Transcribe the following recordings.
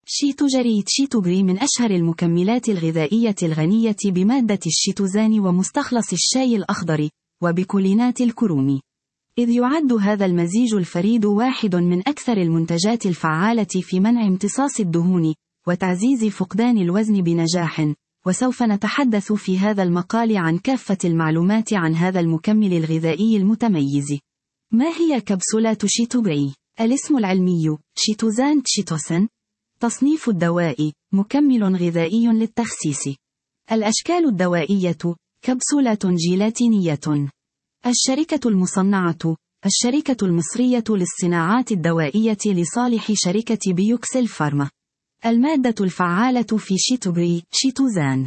شيتوجري تشيتوجري من أشهر المكملات الغذائية الغنية بمادة الشيتوزان ومستخلص الشاي الأخضر، وبكولينات الكروم. إذ يعد هذا المزيج الفريد واحد من أكثر المنتجات الفعالة في منع امتصاص الدهون، وتعزيز فقدان الوزن بنجاح. وسوف نتحدث في هذا المقال عن كافة المعلومات عن هذا المكمل الغذائي المتميز. ما هي كبسولات شيتوجري؟ الاسم العلمي شيتوزان تشيتوسن. تصنيف الدواء مكمل غذائي للتخسيس. الأشكال الدوائية كبسولات جيلاتينية. الشركة المصنعة الشركة المصرية للصناعات الدوائية لصالح شركة بيوكسل فارما. المادة الفعالة في شيتوجري شيتوزان.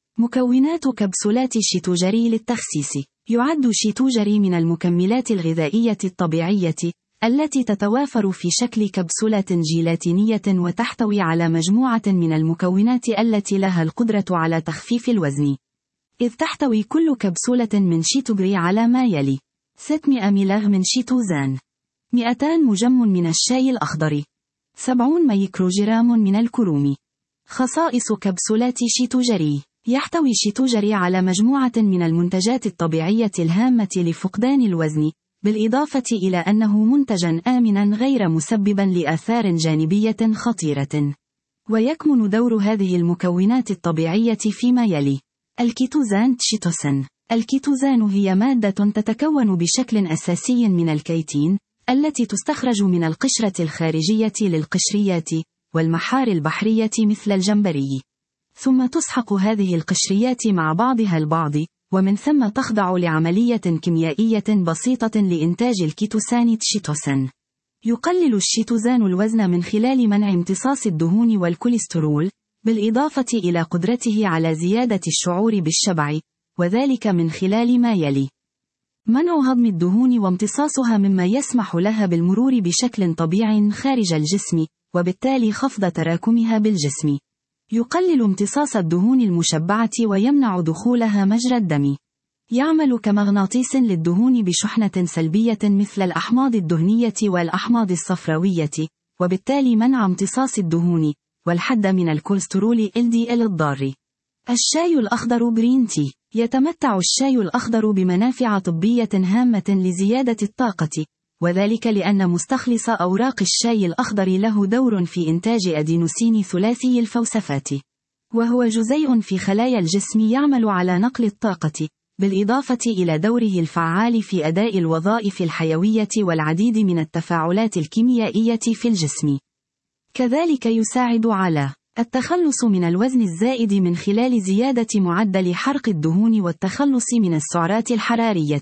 مكونات كبسولات شيتوجري للتخسيس. يعد شيتوجري من المكملات الغذائية الطبيعية التي تتوافر في شكل كبسولات جيلاتينية وتحتوي على مجموعة من المكونات التي لها القدرة على تخفيف الوزن. إذ تحتوي كل كبسولة من شيتوجري على ما يلي: 600 ملغ من شيتوزان، 200 مجم من الشاي الأخضر، 70 ميكروجرام من الكروم. خصائص كبسولات شيتوجري. يحتوي شيتوجري على مجموعة من المنتجات الطبيعية الهامة لفقدان الوزن، بالإضافة إلى أنه منتجا آمنا غير مسببا لآثار جانبية خطيرة. ويكمن دور هذه المكونات الطبيعية فيما يلي: الكيتوزان تشيتوسن. الكيتوزان هي مادة تتكون بشكل أساسي من الكيتين، التي تستخرج من القشرة الخارجية للقشريات والمحار البحرية مثل الجمبري. ثم تسحق هذه القشريات مع بعضها البعض، ومن ثم تخضع لعملية كيميائية بسيطة لإنتاج الكيتوسان تشيتوسن. يقلل الشيتوزان الوزن من خلال منع امتصاص الدهون والكوليسترول، بالإضافة إلى قدرته على زيادة الشعور بالشبع، وذلك من خلال ما يلي: منع هضم الدهون وامتصاصها مما يسمح لها بالمرور بشكل طبيعي خارج الجسم، وبالتالي خفض تراكمها بالجسم. يقلل امتصاص الدهون المشبعة ويمنع دخولها مجرى الدم. يعمل كمغناطيس للدهون بشحنة سلبية مثل الأحماض الدهنية والأحماض الصفراوية، وبالتالي منع امتصاص الدهون، والحد من الكوليسترول LDL الضار. الشاي الأخضر جرين تي. يتمتع الشاي الأخضر بمنافع طبية هامة لزيادة الطاقة، وذلك لأن مستخلص أوراق الشاي الأخضر له دور في إنتاج أدينوسين ثلاثي الفوسفات، وهو جزيء في خلايا الجسم يعمل على نقل الطاقة، بالإضافة إلى دوره الفعال في أداء الوظائف الحيوية والعديد من التفاعلات الكيميائية في الجسم. كذلك يساعد على التخلص من الوزن الزائد من خلال زيادة معدل حرق الدهون والتخلص من السعرات الحرارية.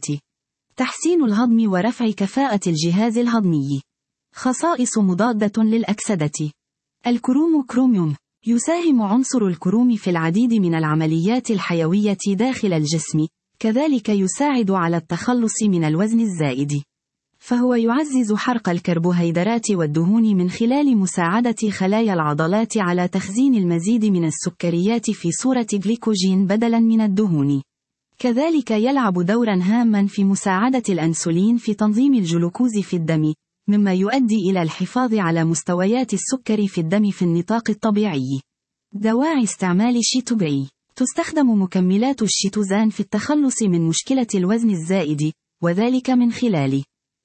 تحسين الهضم ورفع كفاءة الجهاز الهضمي. خصائص مضادة للأكسدة. الكروم كروميوم. يساهم عنصر الكروم في العديد من العمليات الحيوية داخل الجسم، كذلك يساعد على التخلص من الوزن الزائد. فهو يعزز حرق الكربوهيدرات والدهون من خلال مساعدة خلايا العضلات على تخزين المزيد من السكريات في صورة جليكوجين بدلاً من الدهون. كذلك يلعب دوراً هاماً في مساعدة الأنسولين في تنظيم الجلوكوز في الدم، مما يؤدي إلى الحفاظ على مستويات السكر في الدم في النطاق الطبيعي. دواعي استعمال شيتوجري. تستخدم مكملات الشيتوزان في التخلص من مشكلة الوزن الزائد، وذلك من خلال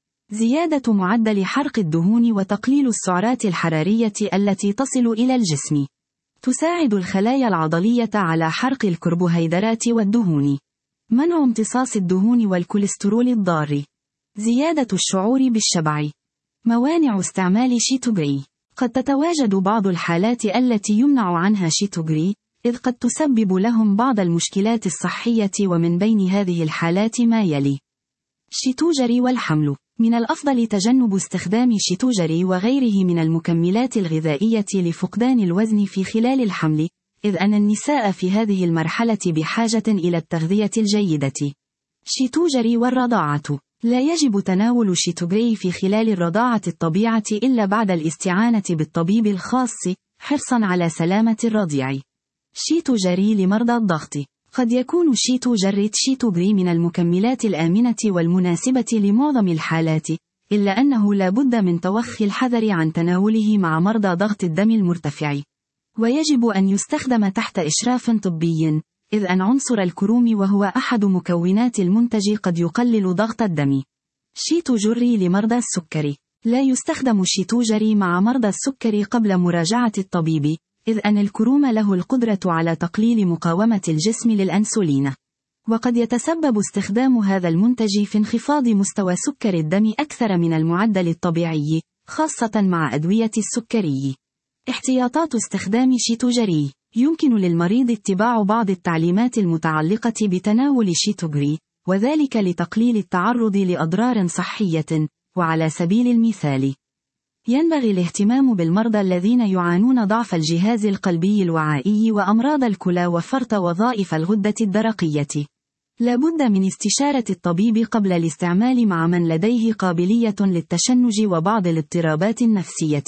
زيادة معدل حرق الدهون وتقليل السعرات الحرارية التي تصل إلى الجسم. تساعد الخلايا العضلية على حرق الكربوهيدرات والدهون. منع امتصاص الدهون والكوليسترول الضار. زيادة الشعور بالشبع. موانع استعمال شيتوجري. قد تتواجد بعض الحالات التي يمنع عنها شيتوجري، إذ قد تسبب لهم بعض المشكلات الصحية، ومن بين هذه الحالات ما يلي: شيتوجري والحمل. من الأفضل تجنب استخدام شيتوجري وغيره من المكملات الغذائية لفقدان الوزن في خلال الحمل، إذ أن النساء في هذه المرحلة بحاجة إلى التغذية الجيدة. شيتوجري والرضاعة. لا يجب تناول شيتوجري في خلال الرضاعة الطبيعة إلا بعد الاستعانة بالطبيب الخاص، حرصا على سلامة الرضيع. شيتوجري لمرضى الضغط. قد يكون شيتوجري من المكملات الآمنة والمناسبة لمعظم الحالات، إلا أنه لا بد من توخي الحذر عن تناوله مع مرضى ضغط الدم المرتفع. ويجب أن يستخدم تحت إشراف طبي، إذ أن عنصر الكروم وهو أحد مكونات المنتج قد يقلل ضغط الدم. شيتو جري لمرضى السكري. لا يستخدم شيتو جري مع مرضى السكري قبل مراجعة الطبيب، إذ أن الكروم له القدرة على تقليل مقاومة الجسم للأنسولين. وقد يتسبب استخدام هذا المنتج في انخفاض مستوى سكر الدم أكثر من المعدل الطبيعي، خاصة مع أدوية السكري. احتياطات استخدام شيتو جري. يمكن للمريض اتباع بعض التعليمات المتعلقة بتناول شيتو جري، وذلك لتقليل التعرض لأضرار صحية. وعلى سبيل المثال، ينبغي الاهتمام بالمرضى الذين يعانون ضعف الجهاز القلبي الوعائي وأمراض الكلى وفرط وظائف الغدة الدرقية. لا بد من استشارة الطبيب قبل الاستعمال مع من لديه قابلية للتشنج وبعض الاضطرابات النفسية.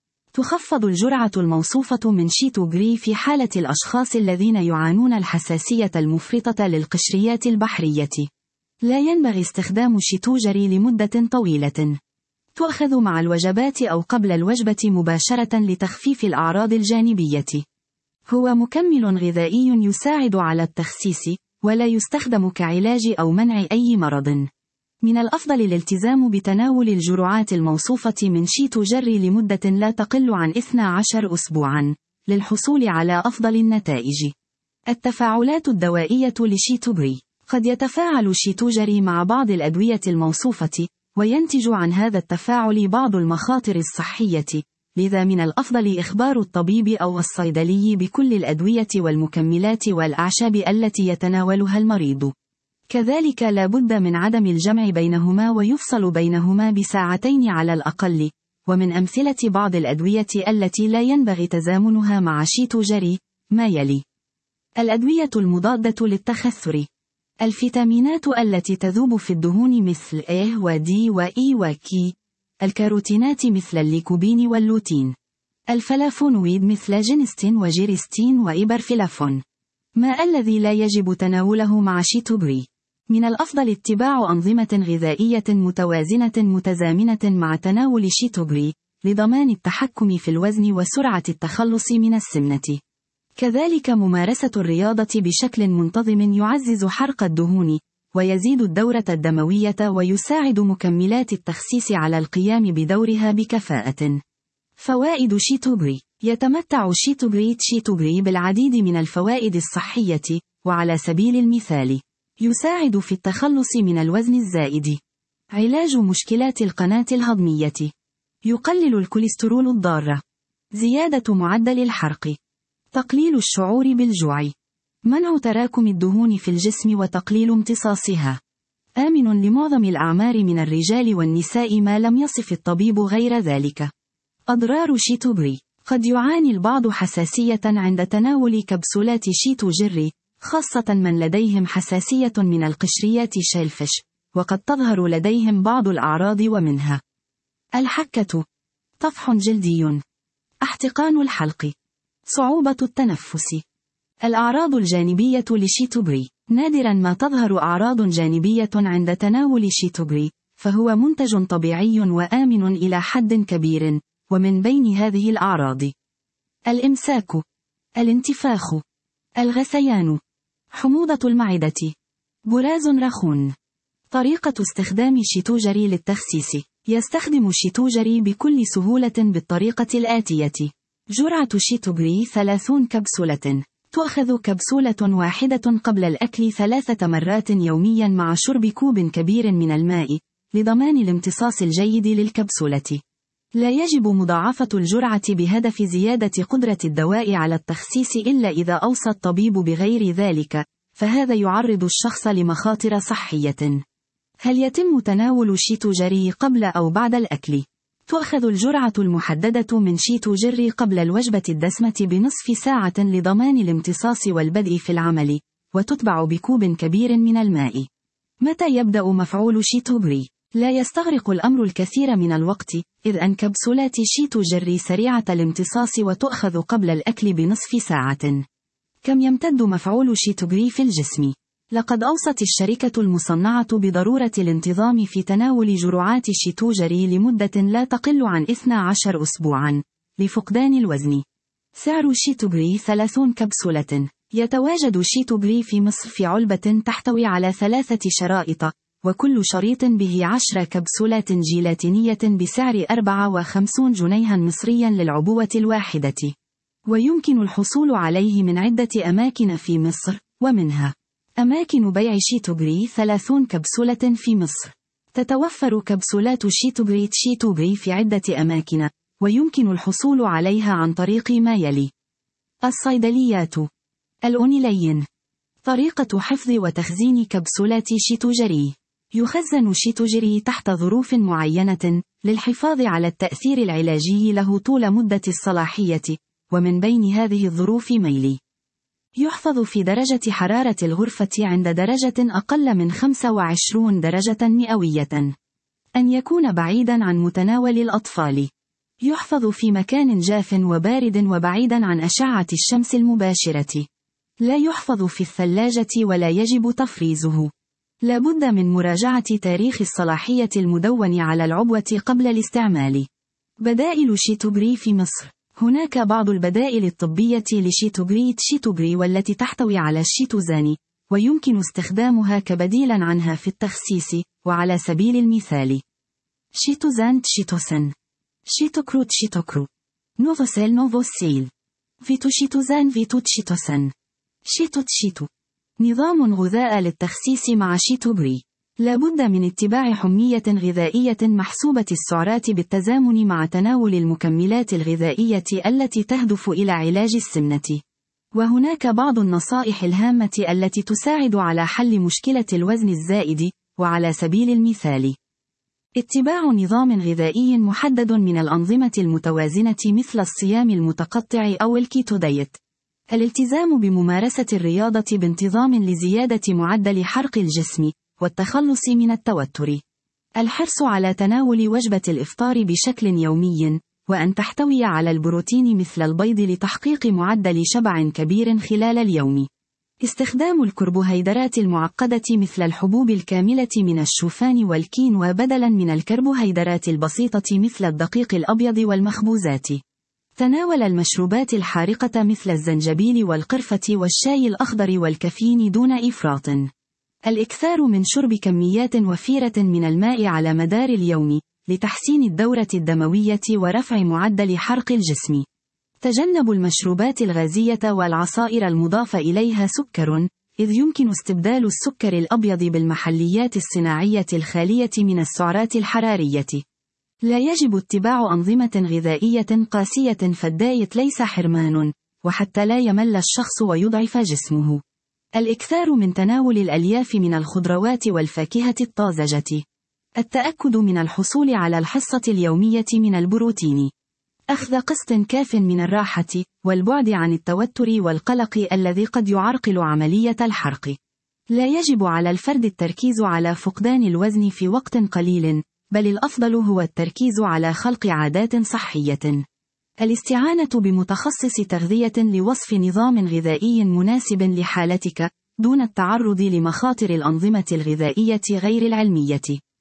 تخفض الجرعة الموصوفة من شيتو جري في حالة الأشخاص الذين يعانون الحساسية المفرطة للقشريات البحرية. لا ينبغي استخدام شيتو جري لمدة طويلة. تؤخذ مع الوجبات أو قبل الوجبة مباشرة لتخفيف الأعراض الجانبية. هو مكمل غذائي يساعد على التخسيس، ولا يستخدم كعلاج أو منع أي مرض. من الأفضل الالتزام بتناول الجرعات الموصوفة من شيتو جري لمدة لا تقل عن 12 أسبوعاً، للحصول على أفضل النتائج. التفاعلات الدوائية لشيتو جري. قد يتفاعل شيتو جري مع بعض الأدوية الموصوفة، وينتج عن هذا التفاعل بعض المخاطر الصحية، لذا من الأفضل إخبار الطبيب أو الصيدلي بكل الأدوية والمكملات والأعشاب التي يتناولها المريض. كذلك لا بد من عدم الجمع بينهما ويفصل بينهما بساعتين على الأقل. ومن أمثلة بعض الأدوية التي لا ينبغي تزامنها مع شيتو جري ما يلي: الأدوية المضادة للتخثر، الفيتامينات التي تذوب في الدهون مثل A و D و E و K، الكاروتينات مثل الليكوبين واللوتين، الفلافونويد مثل جينستين وجيرستين وإيبرفلافون. ما الذي لا يجب تناوله مع شيتو جري؟ من الأفضل اتباع أنظمة غذائية متوازنة متزامنة مع تناول شيتو جري، لضمان التحكم في الوزن وسرعة التخلص من السمنة. كذلك ممارسة الرياضة بشكل منتظم يعزز حرق الدهون، ويزيد الدورة الدموية ويساعد مكملات التخسيس على القيام بدورها بكفاءة. فوائد شيتو جري. يتمتع شيتو جري بالعديد من الفوائد الصحية، وعلى سبيل المثال: يساعد في التخلص من الوزن الزائد، علاج مشكلات القناة الهضمية، يقلل الكوليسترول الضار، زيادة معدل الحرق، تقليل الشعور بالجوع، منع تراكم الدهون في الجسم وتقليل امتصاصها، آمن لمعظم الأعمار من الرجال والنساء ما لم يصف الطبيب غير ذلك. أضرار شيتو جري. قد يعاني البعض حساسية عند تناول كبسولات شيتو جري، خاصة من لديهم حساسية من القشريات شيلفش، وقد تظهر لديهم بعض الأعراض ومنها: الحكة، طفح جلدي، احتقان الحلق، صعوبة التنفس. الأعراض الجانبية لشيتو جري. نادرا ما تظهر أعراض جانبية عند تناول شيتو جري، فهو منتج طبيعي وآمن إلى حد كبير. ومن بين هذه الأعراض: الإمساك، الانتفاخ، الغثيان، حموضة المعدة، براز رخون. طريقة استخدام شيتو جري للتخسيس. يستخدم شيتو جري بكل سهولة بالطريقة الآتية: جرعة شيتو جري 30 كبسولة. تؤخذ كبسولة واحدة قبل الأكل 3 مرات يوميا مع شرب كوب كبير من الماء، لضمان الامتصاص الجيد للكبسولة. لا يجب مضاعفة الجرعة بهدف زيادة قدرة الدواء على التخسيس إلا إذا أوصى الطبيب بغير ذلك، فهذا يعرض الشخص لمخاطر صحية. هل يتم تناول شيتو جري قبل أو بعد الأكل؟ تؤخذ الجرعة المحددة من شيتو جري قبل الوجبة الدسمة بنصف ساعة لضمان الامتصاص والبدء في العمل، وتتبع بكوب كبير من الماء. متى يبدأ مفعول شيتو جري؟ لا يستغرق الأمر الكثير من الوقت، إذ أن كبسولات شيتو جري سريعة الامتصاص وتؤخذ قبل الأكل بنصف ساعة. كم يمتد مفعول شيتو جري في الجسم؟ لقد أوصت الشركة المصنعة بضرورة الانتظام في تناول جرعات شيتو جري لمدة لا تقل عن 12 أسبوعاً، لفقدان الوزن. سعر شيتوغري 30 كبسولة. يتواجد شيتوغري في مصر في علبة تحتوي على 3 شرائط، وكل شريط به 10 كبسولات جيلاتينية بسعر 54 جنيها مصريا للعبوة الواحدة. ويمكن الحصول عليه من عدة أماكن في مصر، ومنها أماكن بيع شيتوغري 30 كبسولة في مصر. تتوفر كبسولات شيتوغري في عدة أماكن، ويمكن الحصول عليها عن طريق ما يلي: الصيدليات، الأونلاين. طريقة حفظ وتخزين كبسولات شيتوغري: يخزن شيتوغري تحت ظروف معينة للحفاظ على التأثير العلاجي له طول مدة الصلاحية، ومن بين هذه الظروف ميلي: يحفظ في درجة حرارة الغرفة عند درجة أقل من 25 درجة مئوية. أن يكون بعيدا عن متناول الأطفال. يحفظ في مكان جاف وبارد وبعيدا عن أشعة الشمس المباشرة. لا يحفظ في الثلاجة ولا يجب تفريزه. لا بد من مراجعة تاريخ الصلاحية المدون على العبوة قبل الاستعمال. بدائل شيتوغري في مصر: هناك بعض البدائل الطبية لشيتوغري والتي تحتوي على الشيتوزان، ويمكن استخدامها كبديلا عنها في التخسيس، وعلى سبيل المثال: شيتوسن، شيتوكرو، نوفوسيل، فيتوشيتوسن، شيتو. نظام غذاء للتخسيس مع شيتوغري. لا بد من اتباع حمية غذائية محسوبة السعرات بالتزامن مع تناول المكملات الغذائية التي تهدف إلى علاج السمنة. وهناك بعض النصائح الهامة التي تساعد على حل مشكلة الوزن الزائد، وعلى سبيل المثال: اتباع نظام غذائي محدد من الأنظمة المتوازنة مثل الصيام المتقطع أو الكيتو دايت. الالتزام بممارسة الرياضة بانتظام لزيادة معدل حرق الجسم، والتخلص من التوتر. الحرص على تناول وجبة الإفطار بشكل يومي، وأن تحتوي على البروتين مثل البيض لتحقيق معدل شبع كبير خلال اليوم. استخدام الكربوهيدرات المعقدة مثل الحبوب الكاملة من الشوفان والكينوا بدلاً من الكربوهيدرات البسيطة مثل الدقيق الأبيض والمخبوزات. تناول المشروبات الحارقة مثل الزنجبيل والقرفة والشاي الأخضر والكافيين دون إفراط. الإكثار من شرب كميات وفيرة من الماء على مدار اليوم، لتحسين الدورة الدموية ورفع معدل حرق الجسم. تجنب المشروبات الغازية والعصائر المضاف إليها سكر، إذ يمكن استبدال السكر الأبيض بالمحليات الصناعية الخالية من السعرات الحرارية. لا يجب اتباع أنظمة غذائية قاسية، فالدايت ليس حرمان، وحتى لا يمل الشخص ويضعف جسمه. الإكثار من تناول الألياف من الخضروات والفاكهة الطازجة. التأكد من الحصول على الحصة اليومية من البروتين. أخذ قسط كاف من الراحة، والبعد عن التوتر والقلق الذي قد يعرقل عملية الحرق. لا يجب على الفرد التركيز على فقدان الوزن في وقت قليل، بل الأفضل هو التركيز على خلق عادات صحية. الاستعانة بمتخصص تغذية لوصف نظام غذائي مناسب لحالتك، دون التعرض لمخاطر الأنظمة الغذائية غير العلمية.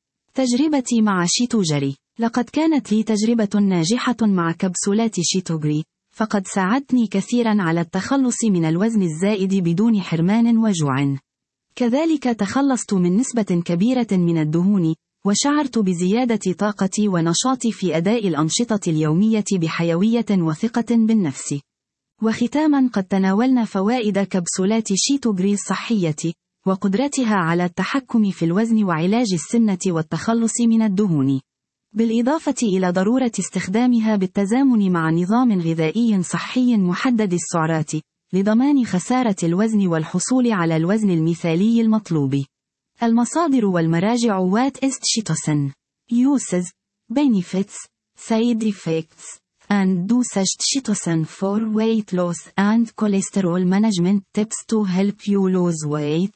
تجربتي مع شيتوغري. لقد كانت لي تجربة ناجحة مع كبسولات شيتوغري، فقد ساعدتني كثيرا على التخلص من الوزن الزائد بدون حرمان وجوع. كذلك تخلصت من نسبة كبيرة من الدهون، وشعرت بزيادة طاقتي ونشاطي في أداء الأنشطة اليومية بحيوية وثقة بالنفس. وختاما، قد تناولنا فوائد كبسولات شيتوغري الصحية، وقدرتها على التحكم في الوزن وعلاج السمنة والتخلص من الدهون، بالإضافة إلى ضرورة استخدامها بالتزامن مع نظام غذائي صحي محدد السعرات، لضمان خسارة الوزن والحصول على الوزن المثالي المطلوب. المصادر والمراجع: What is Chitosan? Uses, Benefits, Side Effects, and Dosage. Chitosan for weight loss and cholesterol management tips to help you lose weight.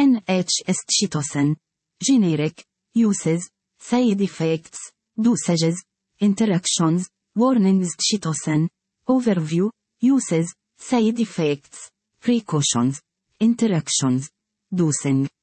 NHS Chitosan. Generic. Uses, Side Effects, Dosages, Interactions, Warnings. Chitosan. Overview. Uses, Side Effects, Precautions, Interactions, Dosing.